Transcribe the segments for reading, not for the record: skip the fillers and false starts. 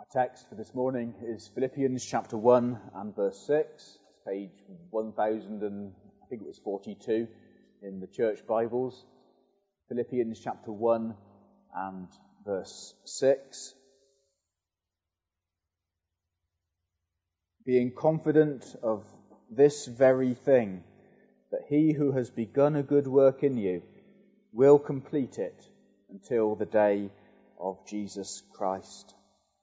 Our text for this morning is Philippians chapter 1 and verse 6. It's page 1042 in the church Bibles. Philippians chapter 1 and verse 6. Being confident of this very thing, that he who has begun a good work in you will complete it until the day of Jesus Christ.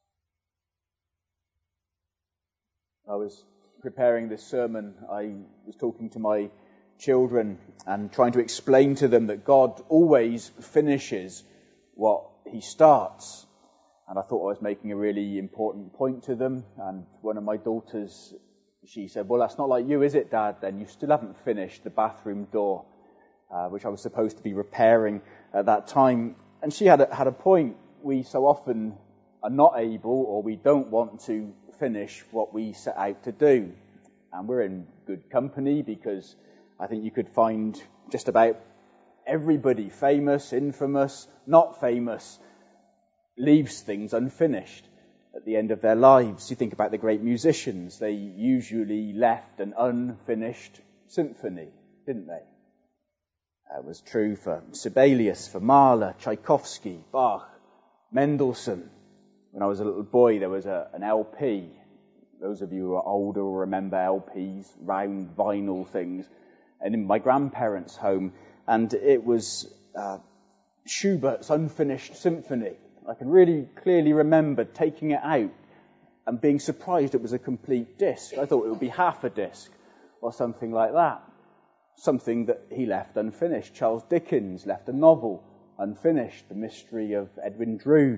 I was preparing this sermon. I was talking to my children and trying to explain to them that God always finishes what he starts. And I thought I was making a really important point to them. And one of my daughters, she said, "Well, that's not like you, is it, Dad? Then you still haven't finished the bathroom door," which I was supposed to be repairing at that time. And she had a point. We so often are not able, or we don't want to finish what we set out to do. And we're in good company, because I think you could find just about everybody, famous, infamous, not famous, leaves things unfinished at the end of their lives. You think about the great musicians, they usually left an unfinished symphony, didn't they? That was true for Sibelius, for Mahler, Tchaikovsky, Bach, Mendelssohn. When I was a little boy, there was an LP. Those of you who are older will remember LPs, round vinyl things, and in my grandparents' home, and it was Schubert's Unfinished Symphony. I can really clearly remember taking it out and being surprised it was a complete disc. I thought it would be half a disc or something like that. Something that he left unfinished. Charles Dickens left a novel unfinished, The Mystery of Edwin Drood.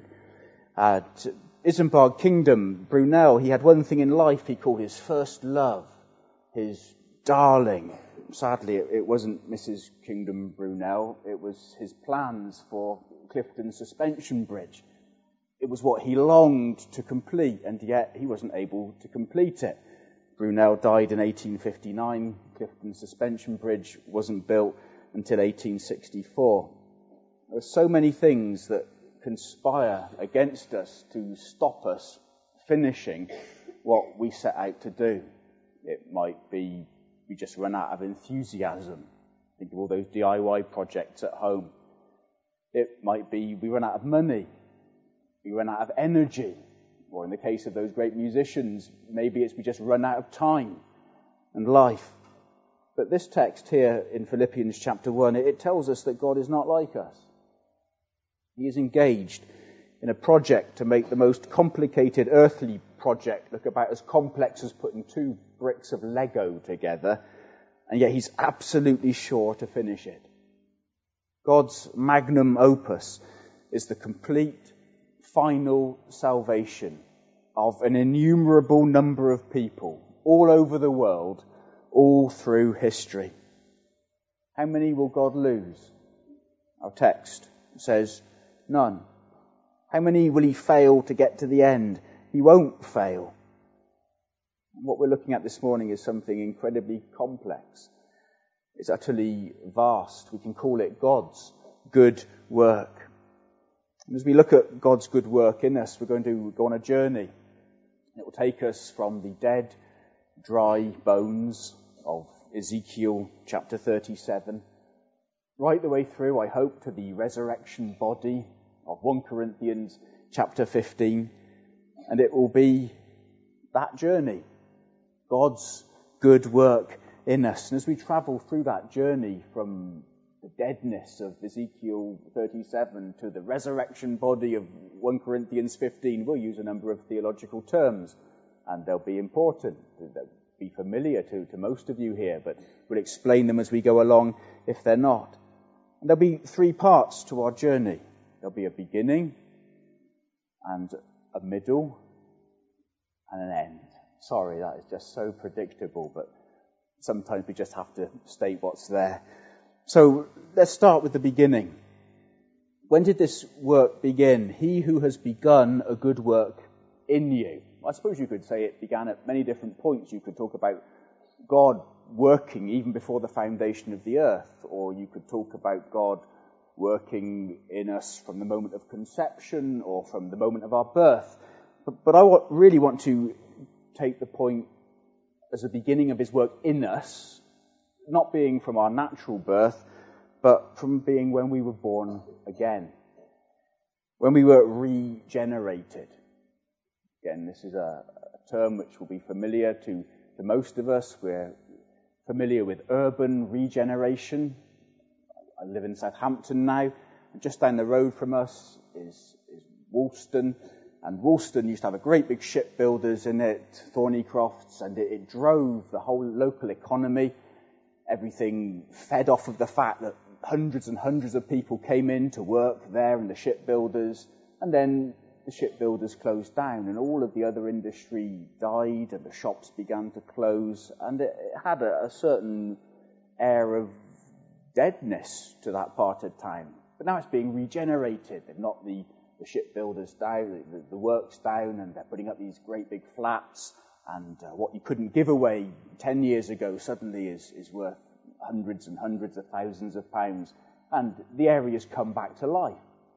Isambard Kingdom, Brunel, he had one thing in life he called his first love, his darling. Sadly, it wasn't Mrs. Kingdom Brunel, it was his plans for Clifton Suspension Bridge. It was what he longed to complete, and yet he wasn't able to complete it. Brunel died in 1859. Clifton Suspension Bridge wasn't built until 1864. There are so many things that conspire against us to stop us finishing what we set out to do. It might be we just run out of enthusiasm. Think of all those DIY projects at home. It might be we run out of money. We run out of energy. Or in the case of those great musicians, maybe it's we just run out of time and life. But this text here in Philippians chapter 1, it tells us that God is not like us. He is engaged in a project to make the most complicated earthly project look about as complex as putting two bricks of Lego together, and yet he's absolutely sure to finish it. God's magnum opus is the complete, final salvation of an innumerable number of people all over the world, all through history. How many will God lose? Our text says none. How many will he fail to get to the end? He won't fail. What we're looking at this morning is something incredibly complex. It's utterly vast. We can call it God's good work. And as we look at God's good work in us, we're going to go on a journey. It will take us from the dead, dry bones of Ezekiel chapter 37, right the way through, I hope, to the resurrection body of 1 Corinthians chapter 15. And it will be that journey, God's good work in us. And as we travel through that journey from the deadness of Ezekiel 37 to the resurrection body of 1 Corinthians 15, we'll use a number of theological terms, and they'll be important. They'll be familiar to most of you here, but we'll explain them as we go along if they're not. And there'll be three parts to our journey. There'll be a beginning, and a middle, and an end. Sorry, that is just so predictable, but sometimes we just have to state what's there. So let's start with the beginning. When did this work begin? He who has begun a good work in you. I suppose you could say it began at many different points. You could talk about God working even before the foundation of the earth, or you could talk about God working in us from the moment of conception or from the moment of our birth. But I really want to take the point as the beginning of his work in us, not being from our natural birth, but from being when we were born again, when we were regenerated. Again, this is a term which will be familiar to most of us. We're familiar with urban regeneration. I live in Southampton now. Just down the road from us is Woolston. And Woolston used to have a great big shipbuilders in it, Thornycrofts, and it drove the whole local economy. Everything fed off of the fact that hundreds and hundreds of people came in to work there in the shipbuilders, and then the shipbuilders closed down, and all of the other industry died, and the shops began to close, and it had a certain air of deadness to that part of town. But now it's being regenerated. They've knocked the shipbuilders down, the works down, and they're putting up these great big flats, and what you couldn't give away 10 years ago suddenly is worth hundreds and hundreds of thousands of pounds, and the area's come back to life.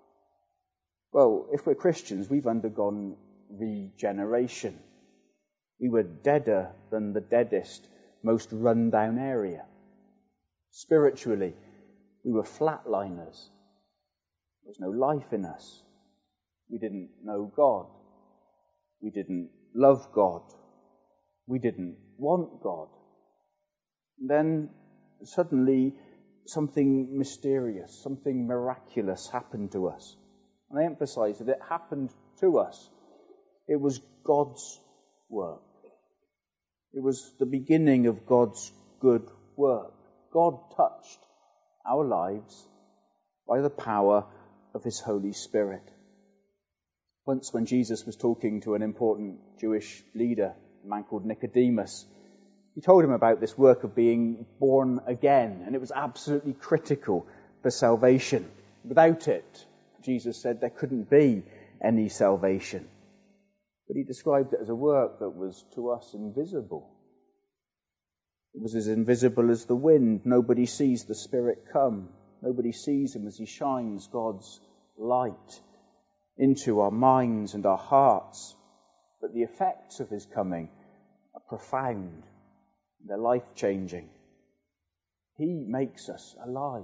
Well, if we're Christians, we've undergone regeneration. We were deader than the deadest, most run-down area. Spiritually, we were flatliners. There was no life in us. We didn't know God. We didn't love God. We didn't want God. And then suddenly something mysterious, something miraculous happened to us. And I emphasize that it happened to us. It was God's work. It was the beginning of God's good work. God touched our lives by the power of his Holy Spirit. Once when Jesus was talking to an important Jewish leader, a man called Nicodemus, he told him about this work of being born again, and it was absolutely critical for salvation. Without it, Jesus said, there couldn't be any salvation. But he described it as a work that was to us invisible. It was as invisible as the wind. Nobody sees the Spirit come. Nobody sees him as he shines God's light into our minds and our hearts. But the effects of his coming are profound. They're life-changing. He makes us alive.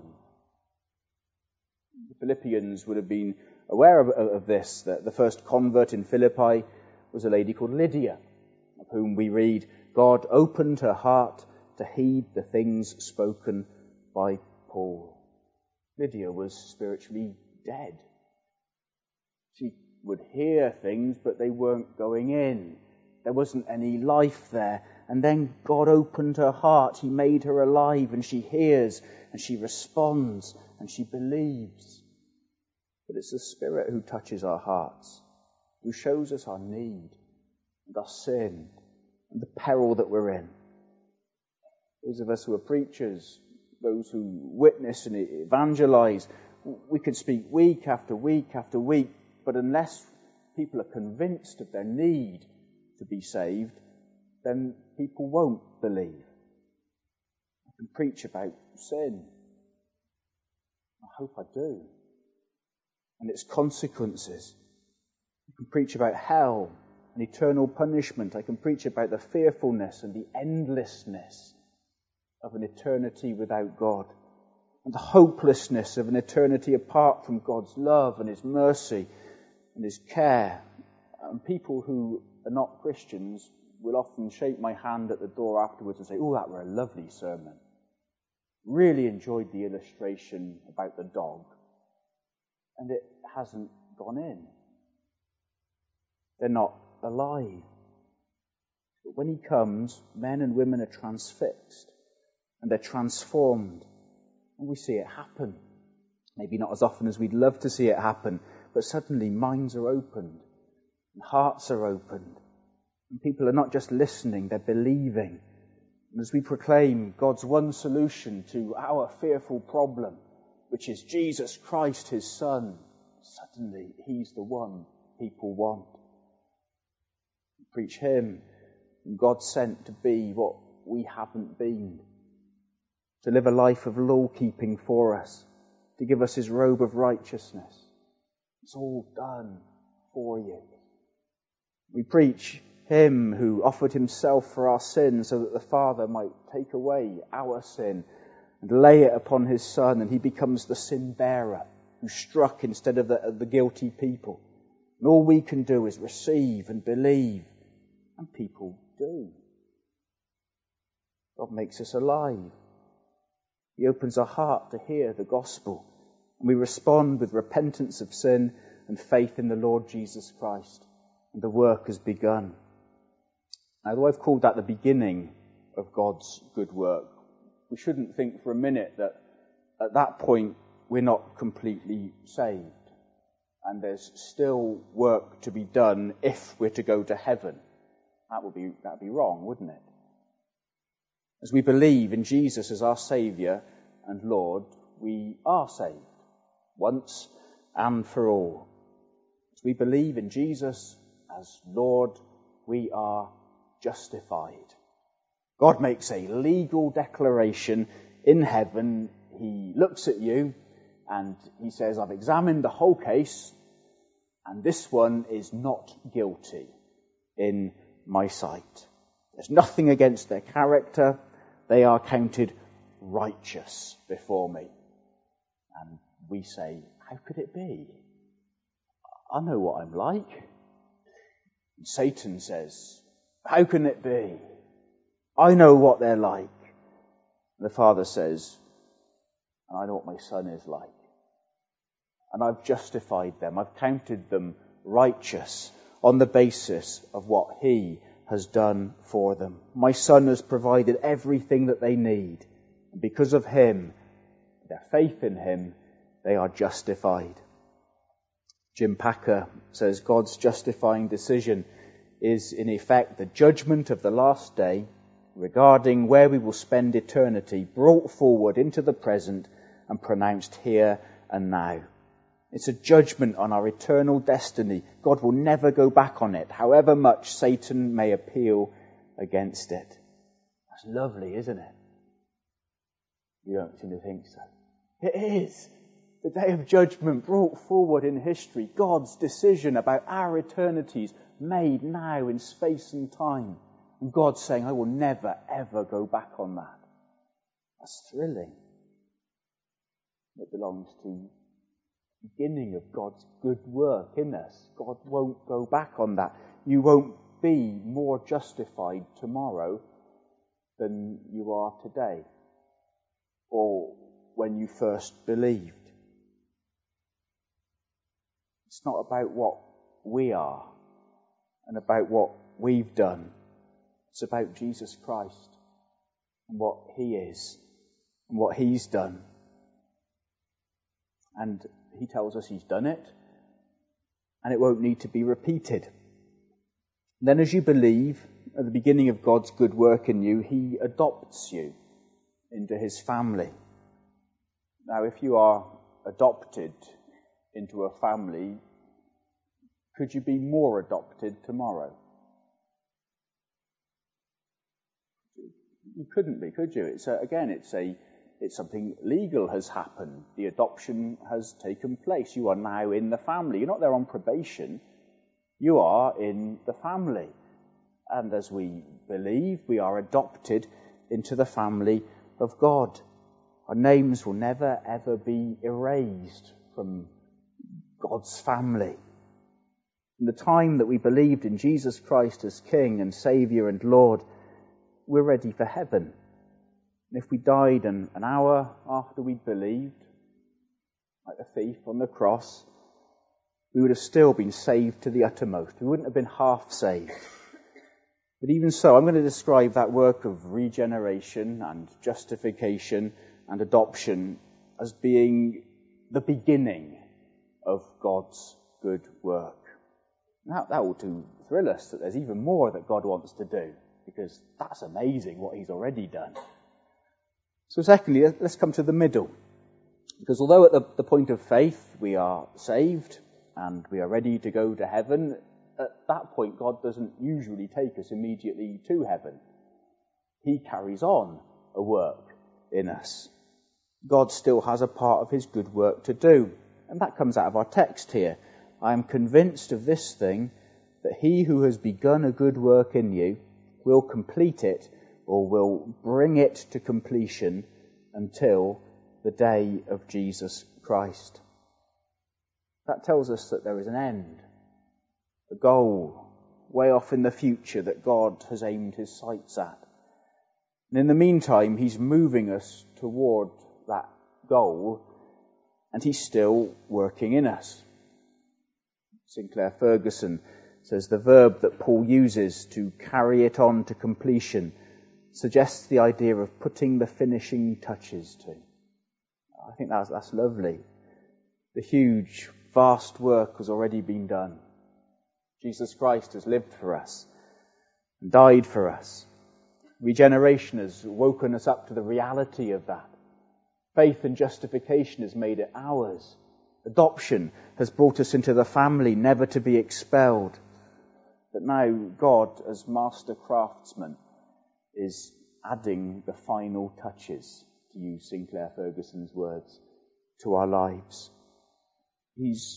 The Philippians would have been aware of this, that the first convert in Philippi was a lady called Lydia, of whom we read, God opened her heart to heed the things spoken by Paul. Lydia was spiritually dead. She would hear things, but they weren't going in. There wasn't any life there. And then God opened her heart. He made her alive, and she hears, and she responds, and she believes. But it's the Spirit who touches our hearts, who shows us our need, and our sin, and the peril that we're in. Those of us who are preachers, those who witness and evangelize, we could speak week after week after week, but unless people are convinced of their need to be saved, then people won't believe. I can preach about sin. I hope I do. And its consequences. I can preach about hell and eternal punishment. I can preach about the fearfulness and the endlessness of an eternity without God, and the hopelessness of an eternity apart from God's love and his mercy and his care. And people who are not Christians will often shake my hand at the door afterwards and say, oh, that were a lovely sermon. Really enjoyed the illustration about the dog. And it hasn't gone in. They're not alive. But when he comes, men and women are transfixed. And they're transformed. And we see it happen. Maybe not as often as we'd love to see it happen, but suddenly minds are opened. And hearts are opened. And people are not just listening, they're believing. And as we proclaim God's one solution to our fearful problem, which is Jesus Christ, his Son, suddenly he's the one people want. We preach him, and God sent to be what we haven't been. To live a life of law-keeping for us, to give us his robe of righteousness. It's all done for you. We preach him who offered himself for our sins so that the Father might take away our sin and lay it upon his Son, and he becomes the sin bearer who struck instead of the guilty people. And all we can do is receive and believe, and people do. God makes us alive. He opens our heart to hear the gospel, and we respond with repentance of sin and faith in the Lord Jesus Christ, and the work has begun. Now, though I've called that the beginning of God's good work, we shouldn't think for a minute that at that point we're not completely saved, and there's still work to be done if we're to go to heaven. That'd be wrong, wouldn't it? As we believe in Jesus as our Saviour and Lord, we are saved, once and for all. As we believe in Jesus as Lord, we are justified. God makes a legal declaration in heaven. He looks at you and he says, I've examined the whole case, and this one is not guilty in my sight. There's nothing against their character. They are counted righteous before me. And we say, how could it be? I know what I'm like. And Satan says, how can it be? I know what they're like. And the Father says, and I know what my Son is like. And I've justified them. I've counted them righteous on the basis of what he has done for them. My Son has provided everything that they need. And because of him, their faith in him, they are justified. Jim Packer says God's justifying decision is in effect the judgment of the last day regarding where we will spend eternity, brought forward into the present and pronounced here and now. It's a judgment on our eternal destiny. God will never go back on it, however much Satan may appeal against it. That's lovely, isn't it? You don't seem to think so. It is. The day of judgment brought forward in history, God's decision about our eternities made now in space and time. And God's saying, I will never, ever go back on that. That's thrilling. It belongs to the beginning of God's good work in us. God won't go back on that. You won't be more justified tomorrow than you are today, or when you first believed. It's not about what we are and about what we've done. It's about Jesus Christ and what he is and what he's done. And he tells us he's done it, and it won't need to be repeated. Then as you believe at the beginning of God's good work in you, he adopts you into his family. Now, if you are adopted into a family, could you be more adopted tomorrow? You couldn't be, could you? It's something legal has happened. The adoption has taken place. You are now in the family. You're not there on probation. You are in the family. And as we believe, we are adopted into the family of God. Our names will never, ever be erased from God's family. From the time that we believed in Jesus Christ as King and Saviour and Lord, we're ready for heaven. And if we died an hour after we'd believed, like the thief on the cross, we would have still been saved to the uttermost. We wouldn't have been half saved. But even so, I'm going to describe that work of regeneration and justification and adoption as being the beginning of God's good work. Now, that ought to thrill us that there's even more that God wants to do, because that's amazing what he's already done. So secondly, let's come to the middle. Because although at the point of faith we are saved and we are ready to go to heaven, at that point God doesn't usually take us immediately to heaven. He carries on a work in us. God still has a part of his good work to do. And that comes out of our text here. I am convinced of this thing, that he who has begun a good work in you will complete it, or will bring it to completion until the day of Jesus Christ. That tells us that there is an end, a goal, way off in the future that God has aimed his sights at. And in the meantime, he's moving us toward that goal, and he's still working in us. Sinclair Ferguson says the verb that Paul uses to carry it on to completion suggests the idea of putting the finishing touches to. I think that's lovely. The huge, vast work has already been done. Jesus Christ has lived for us and died for us. Regeneration has woken us up to the reality of that. Faith and justification has made it ours. Adoption has brought us into the family, never to be expelled. But now God, as master craftsman, is adding the final touches, to use Sinclair Ferguson's words, to our lives. He's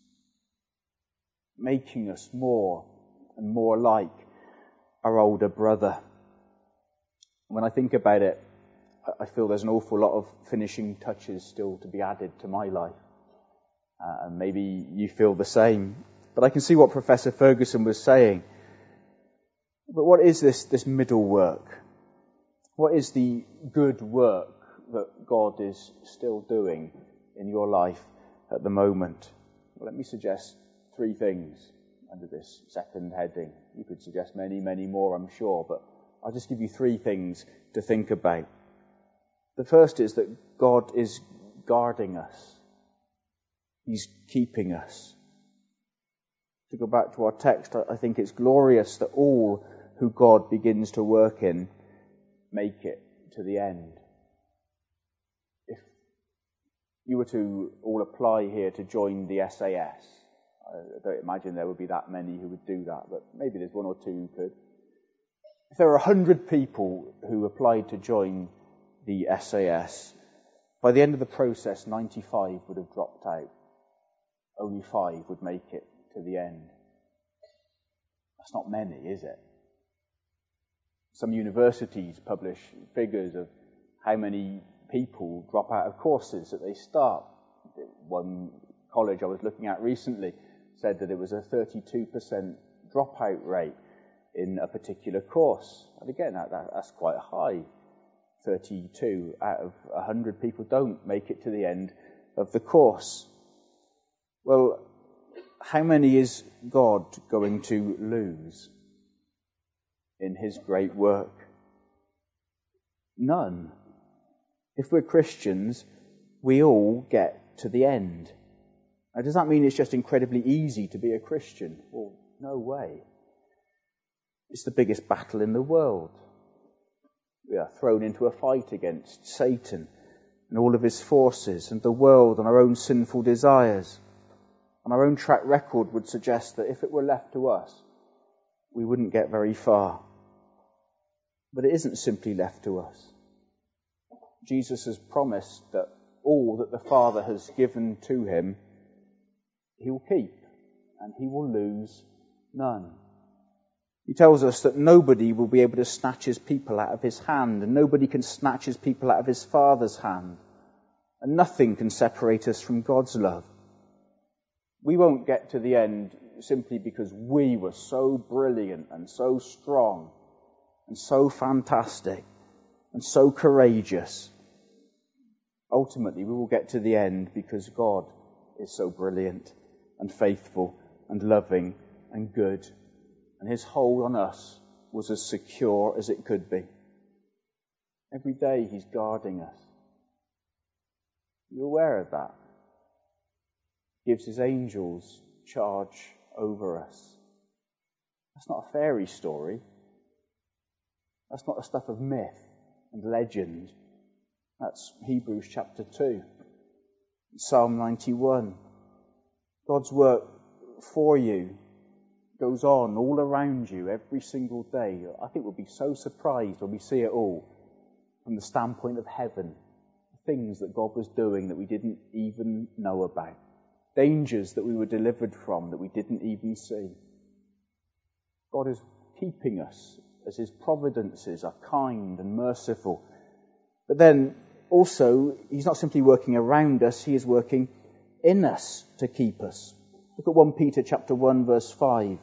making us more and more like our older brother. When I think about it, I feel there's an awful lot of finishing touches still to be added to my life. And maybe you feel the same. But I can see what Professor Ferguson was saying. But what is this middle work? What is the good work that God is still doing in your life at the moment? Well, let me suggest 3 things under this second heading. You could suggest many, many more, I'm sure, but I'll just give you 3 things to think about. The first is that God is guarding us. He's keeping us. To go back to our text, I think it's glorious that all who God begins to work in make it to the end. If you were to all apply here to join the SAS, I don't imagine there would be that many who would do that, but maybe there's 1 or 2 who could. If there were 100 people who applied to join the SAS, by the end of the process, 95 would have dropped out. Only 5 would make it to the end. That's not many, is it? Some universities publish figures of how many people drop out of courses that they start. One college I was looking at recently said that it was a 32% dropout rate in a particular course. And again, that's quite high. 32 out of 100 people don't make it to the end of the course. Well, how many is God going to lose in his great work? None. If we're Christians, we all get to the end. Now, does that mean it's just incredibly easy to be a Christian? Well, no way. It's the biggest battle in the world. We are thrown into a fight against Satan and all of his forces and the world and our own sinful desires. And our own track record would suggest that if it were left to us, we wouldn't get very far. But it isn't simply left to us. Jesus has promised that all that the Father has given to him, he will keep, and he will lose none. He tells us that nobody will be able to snatch his people out of his hand, and nobody can snatch his people out of his Father's hand, and nothing can separate us from God's love. We won't get to the end simply because we were so brilliant and so strong and so fantastic and so courageous. Ultimately, we will get to the end because God is so brilliant and faithful and loving and good. And his hold on us was as secure as it could be. Every day he's guarding us. You're aware of that? Gives his angels charge over us. That's not a fairy story. That's not the stuff of myth and legend. That's Hebrews chapter 2. Psalm 91. God's work for you goes on all around you every single day. I think we'll be so surprised when we see it all from the standpoint of heaven. Things that God was doing that we didn't even know about. Dangers that we were delivered from that we didn't even see. God is keeping us as his providences are kind and merciful. But then also, he's not simply working around us, he is working in us to keep us. Look at 1 Peter chapter 1 verse 5.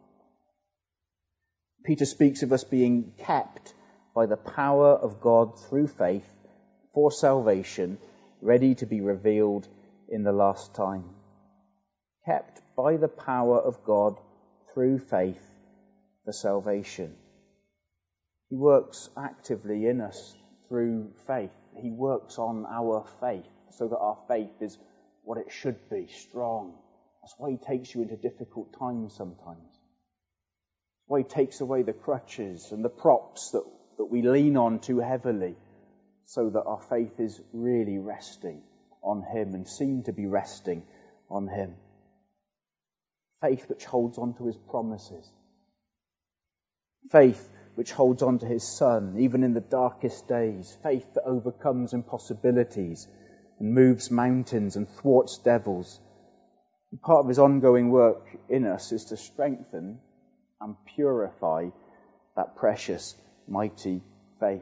Peter speaks of us being kept by the power of God through faith for salvation, ready to be revealed in the last time. Kept by the power of God through faith for salvation. He works actively in us through faith. He works on our faith so that our faith is what it should be, strong. That's why he takes you into difficult times sometimes. That's why he takes away the crutches and the props that we lean on too heavily, so that our faith is really resting on him and seem to be resting on him. Faith which holds on to his promises. Faith which holds on to his Son, even in the darkest days. Faith that overcomes impossibilities and moves mountains and thwarts devils. And part of his ongoing work in us is to strengthen and purify that precious, mighty faith.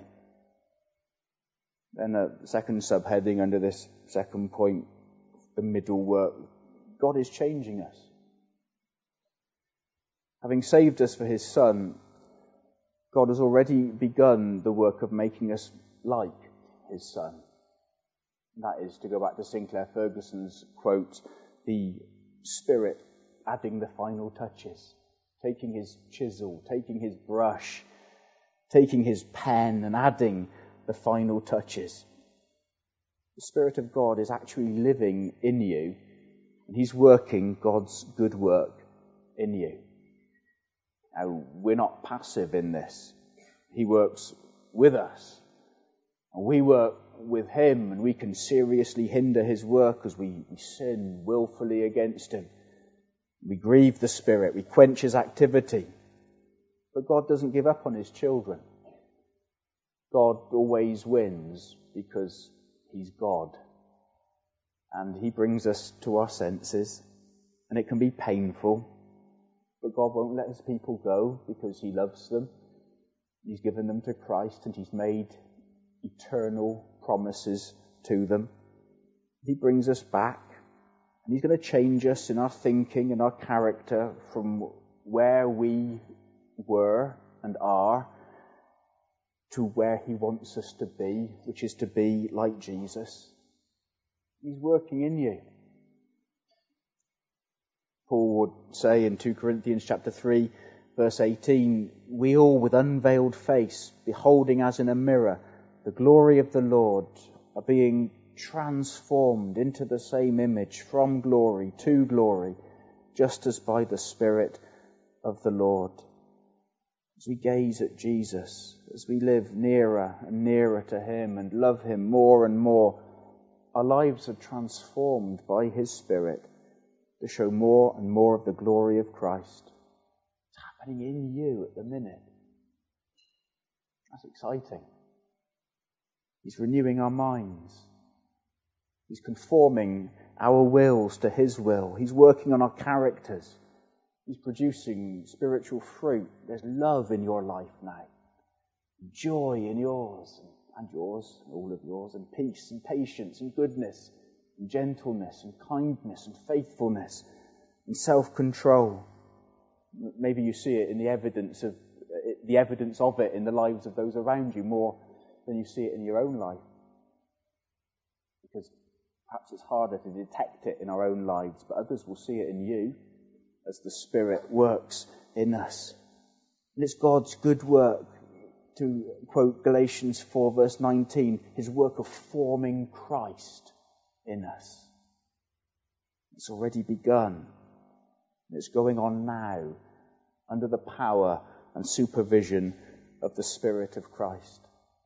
Then a second subheading under this second point, the middle work. God is changing us. Having saved us for his Son, God has already begun the work of making us like his Son. That is, to go back to Sinclair Ferguson's quote, the Spirit adding the final touches, taking his chisel, taking his brush, taking his pen and adding the final touches. The Spirit of God is actually living in you, and he's working God's good work in you. Now, we're not passive in this. He works with us. And we work with him, and we can seriously hinder his work as we sin willfully against him. We grieve the Spirit. We quench his activity. But God doesn't give up on his children. God always wins because he's God. And he brings us to our senses. And it can be painful. But God won't let his people go because he loves them. He's given them to Christ and he's made eternal promises to them. He brings us back and he's going to change us in our thinking and our character from where we were and are to where he wants us to be, which is to be like Jesus. He's working in you. Paul would say in 2 Corinthians chapter 3, verse 18, we all with unveiled face, beholding as in a mirror the glory of the Lord, are being transformed into the same image from glory to glory, just as by the Spirit of the Lord. As we gaze at Jesus, as we live nearer and nearer to him and love him more and more, our lives are transformed by his Spirit to show more and more of the glory of Christ. It's happening in you at the minute. That's exciting. He's renewing our minds. He's conforming our wills to his will. He's working on our characters. He's producing spiritual fruit. There's love in your life now. Joy in yours, and yours, all of yours, and peace and patience and goodness and gentleness and kindness and faithfulness and self-control. Maybe you see it in the evidence of it in the lives of those around you more than you see it in your own life. Because perhaps it's harder to detect it in our own lives, but others will see it in you as the Spirit works in us. And it's God's good work, to quote Galatians 4 verse 19, his work of forming Christ in us. It's already begun. It's going on now under the power and supervision of the Spirit of Christ.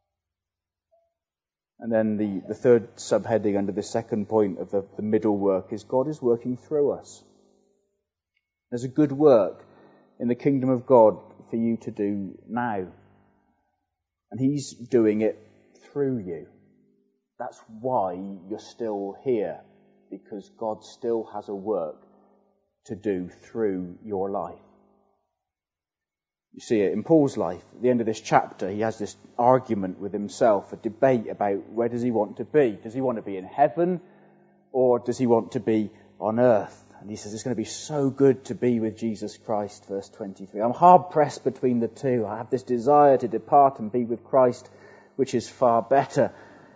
And then the third subheading under the second point of the middle work is God is working through us. There's a good work in the kingdom of God for you to do now. And he's doing it through you. That's why you're still here, because God still has a work to do through your life. You see it in Paul's life. At the end of this chapter, he has this argument with himself, a debate about where does he want to be. Does he want to be in heaven, or does he want to be on earth? And he says it's going to be so good to be with Jesus Christ, verse 23. I'm hard pressed between the two. I have this desire to depart and be with Christ, which is far better.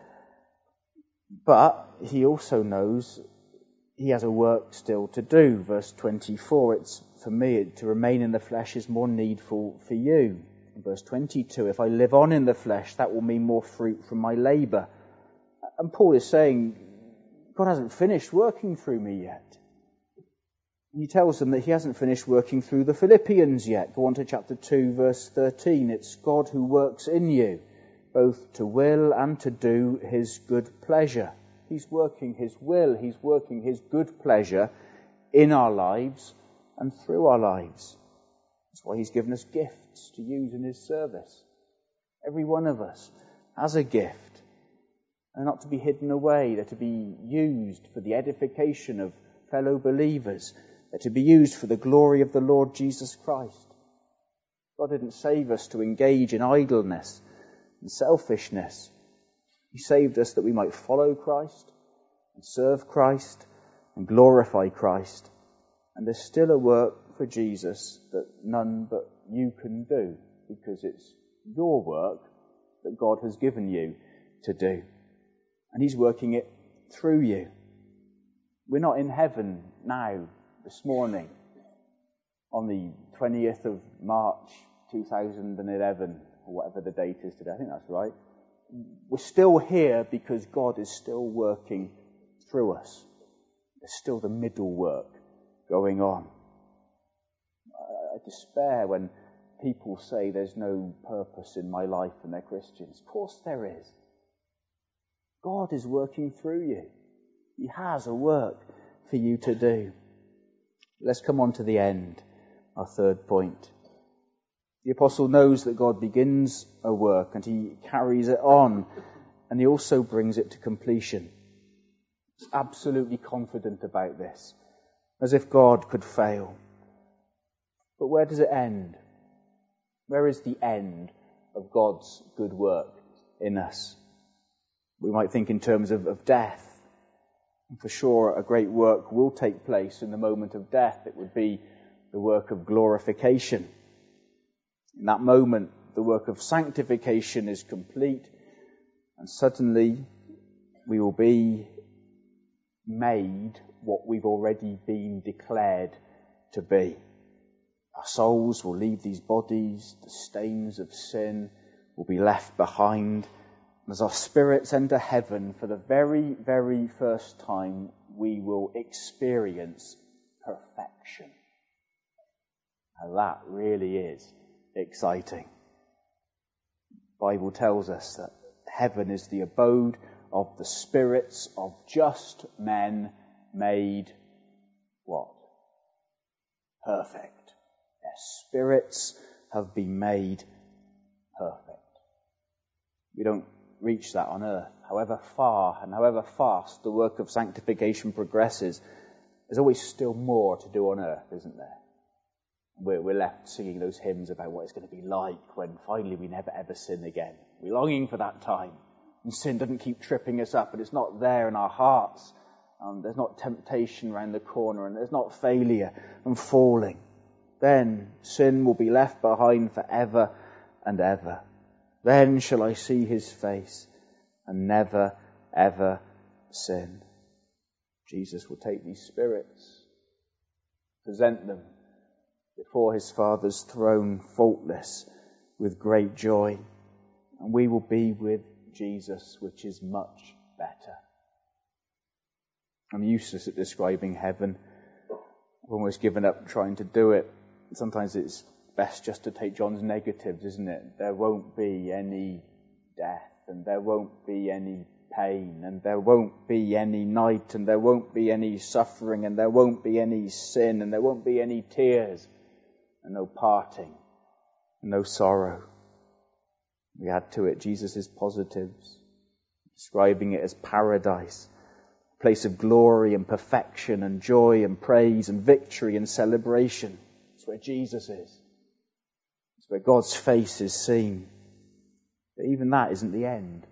But he also knows he has a work still to do. Verse 24, it's for me, to remain in the flesh is more needful for you. Verse 22, if I live on in the flesh, that will mean more fruit from my labour. And Paul is saying, God hasn't finished working through me yet. He tells them that he hasn't finished working through the Philippians yet. Go on to chapter 2, verse 13. It's God who works in you, both to will and to do his good pleasure. He's working his will, he's working his good pleasure in our lives and through our lives. That's why he's given us gifts to use in his service. Every one of us has a gift. They're not to be hidden away. They're to be used for the edification of fellow believers. They're to be used for the glory of the Lord Jesus Christ. God didn't save us to engage in idleness and selfishness. He saved us that we might follow Christ and serve Christ and glorify Christ. And there's still a work for Jesus that none but you can do, because it's your work that God has given you to do. And he's working it through you. We're not in heaven now, this morning, on the 20th of March 2011, or whatever the date is today. I think that's right. We're still here because God is still working through us. There's still the middle work going on. I despair when people say there's no purpose in my life and they're Christians. Of course there is. God is working through you. He has a work for you to do. Let's come on to the end, our third point. The apostle knows that God begins a work and he carries it on, and he also brings it to completion. He's absolutely confident about this, as if God could fail. But where does it end? Where is the end of God's good work in us? We might think in terms of death. And for sure, a great work will take place in the moment of death. It would be the work of glorification. In that moment, the work of sanctification is complete, and suddenly we will be made what we've already been declared to be. Our souls will leave these bodies, the stains of sin will be left behind. As our spirits enter heaven for the very, very first time, we will experience perfection. And that really is exciting. The Bible tells us that heaven is the abode of the spirits of just men made what? Perfect. Their spirits have been made perfect. We don't reach that on earth. However far and however fast the work of sanctification progresses, there's always still more to do on earth, isn't there? We're left singing those hymns about what it's going to be like when finally we never ever sin again. We're longing for that time. And sin doesn't keep tripping us up, and it's not there in our hearts. There's not temptation around the corner, and there's not failure and falling. Then sin will be left behind forever and ever. Then shall I see his face and never ever sin. Jesus will take these spirits, present them before his Father's throne, faultless, with great joy. And we will be with Jesus, which is much better. I'm useless at describing heaven. I've almost given up trying to do it. Sometimes it's best just to take John's negatives, isn't it? There won't be any death, and there won't be any pain, and there won't be any night, and there won't be any suffering, and there won't be any sin, and there won't be any tears, and no parting, and no sorrow. We add to it Jesus' positives, describing it as paradise, a place of glory and perfection and joy and praise and victory and celebration. It's where Jesus is. It's where God's face is seen. But even that isn't the end.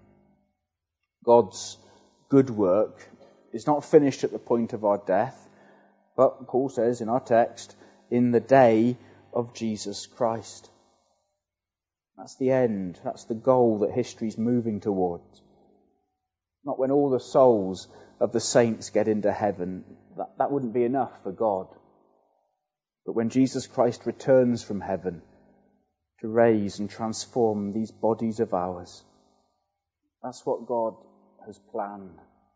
God's good work is not finished at the point of our death, but Paul says in our text, in the day of Jesus Christ. That's the end. That's the goal that history's moving towards. Not when all the souls of the saints get into heaven. That wouldn't be enough for God. But when Jesus Christ returns from heaven to raise and transform these bodies of ours, that's what God has planned.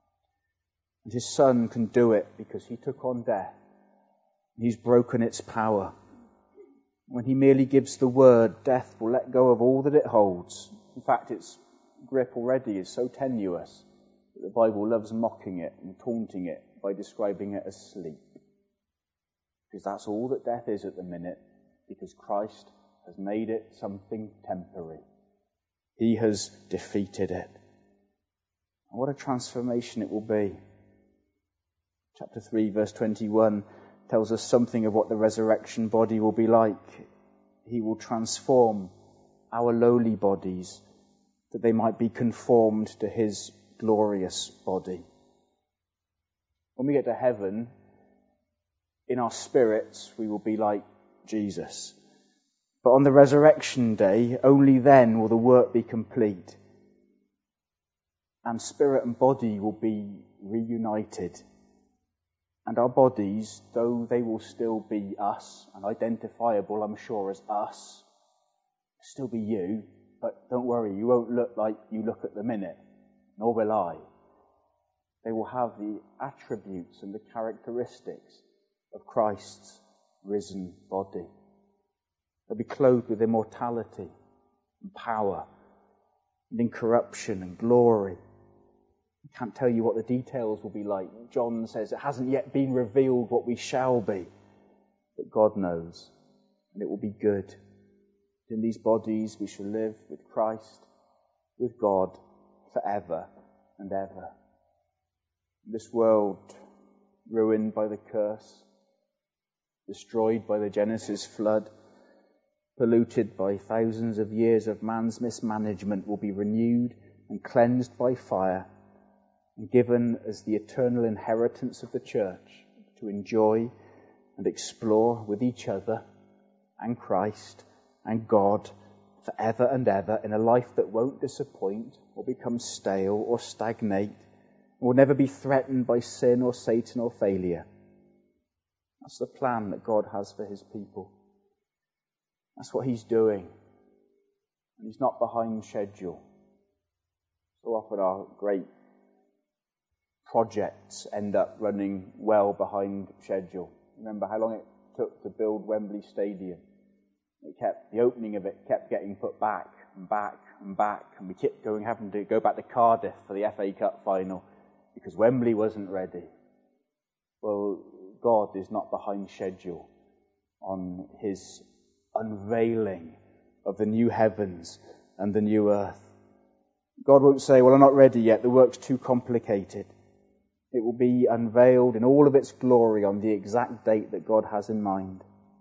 And his Son can do it because he took on death. He's broken its power. When he merely gives the word, death will let go of all that it holds. In fact, its grip already is so tenuous that the Bible loves mocking it and taunting it by describing it as sleep. Because that's all that death is at the minute, because Christ has made it something temporary. He has defeated it. And what a transformation it will be. Chapter 3, verse 21 tells us something of what the resurrection body will be like. He will transform our lowly bodies that they might be conformed to his glorious body. When we get to heaven, in our spirits, we will be like Jesus. But on the resurrection day, only then will the work be complete. And spirit and body will be reunited. And our bodies, though they will still be us, and identifiable, I'm sure, as us, still be you, but don't worry, you won't look like you look at the minute, nor will I. They will have the attributes and the characteristics of Christ's risen body. They'll be clothed with immortality and power and incorruption and glory. I can't tell you what the details will be like. John says it hasn't yet been revealed what we shall be, but God knows, and it will be good. In these bodies we shall live with Christ, with God, forever and ever. This world, ruined by the curse, destroyed by the Genesis flood, polluted by thousands of years of man's mismanagement, will be renewed and cleansed by fire and given as the eternal inheritance of the church to enjoy and explore with each other and Christ and God forever and ever in a life that won't disappoint or become stale or stagnate, will never be threatened by sin or Satan or failure. That's the plan that God has for his people. That's what he's doing. And he's not behind schedule. So often our great projects end up running well behind schedule. Remember how long it took to build Wembley Stadium? The opening of it kept getting put back and back and back, and we kept having to go back to Cardiff for the FA Cup final because Wembley wasn't ready. Well, God is not behind schedule on his unveiling of the new heavens and the new earth. God won't say, well, I'm not ready yet, the work's too complicated. It will be unveiled in all of its glory on the exact date that God has in mind.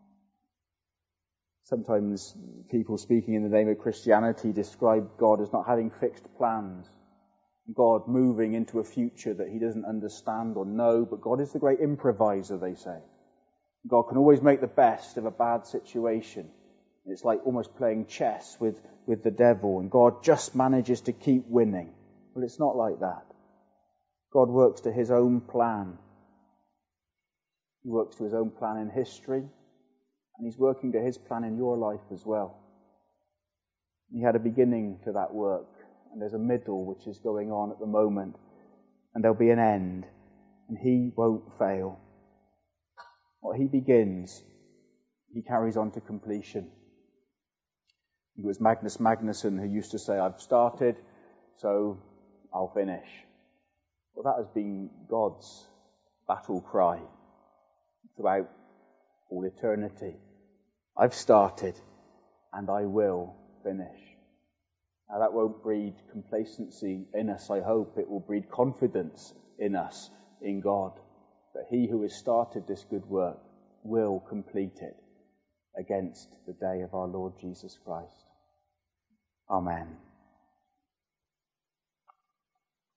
Sometimes people speaking in the name of Christianity describe God as not having fixed plans. God moving into a future that he doesn't understand or know, but God is the great improviser, they say. God can always make the best of a bad situation. It's like almost playing chess with the devil, and God just manages to keep winning. Well, it's not like that. God works to his own plan. He works to his own plan in history, and he's working to his plan in your life as well. He had a beginning to that work, and there's a middle which is going on at the moment, and there'll be an end, and he won't fail. What he begins, he carries on to completion. It was Magnus Magnusson who used to say, I've started, so I'll finish. Well, that has been God's battle cry throughout all eternity. I've started, and I will finish. Now, that won't breed complacency in us, I hope. It will breed confidence in us, in God, that he who has started this good work will complete it. against the day of our Lord Jesus Christ. Amen.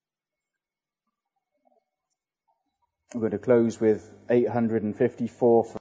I'm going to close with 854.